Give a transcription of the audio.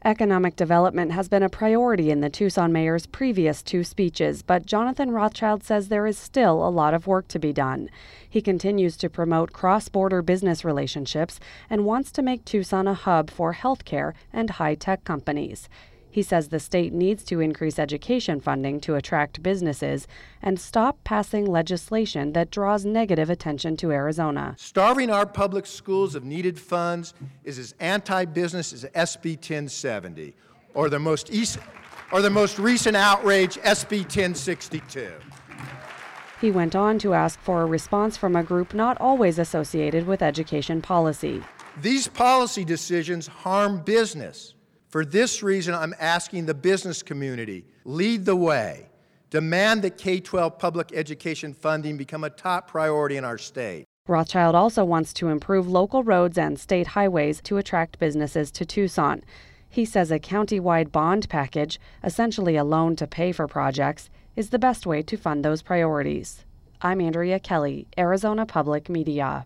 Economic development has been a priority in the Tucson mayor's previous two speeches, but Jonathan Rothschild says there is still a lot of work to be done. He continues to promote cross-border business relationships and wants to make Tucson a hub for healthcare and high-tech companies. He says the state needs to increase education funding to attract businesses and stop passing legislation that draws negative attention to Arizona. Starving our public schools of needed funds is as anti-business as SB 1070 or the most recent outrage, SB 1062. He went on to ask for a response from a group not always associated with education policy. These policy decisions harm business. For this reason, I'm asking the business community, lead the way. Demand that K-12 public education funding become a top priority in our state. Rothschild also wants to improve local roads and state highways to attract businesses to Tucson. He says a county-wide bond package, essentially a loan to pay for projects, is the best way to fund those priorities. I'm Andrea Kelly, Arizona Public Media.